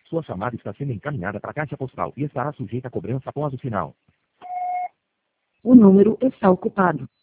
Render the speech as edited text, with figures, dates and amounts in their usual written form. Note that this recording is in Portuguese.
Sua chamada está sendo encaminhada para a caixa postal e estará sujeita a cobrança após o sinal. O número está ocupado.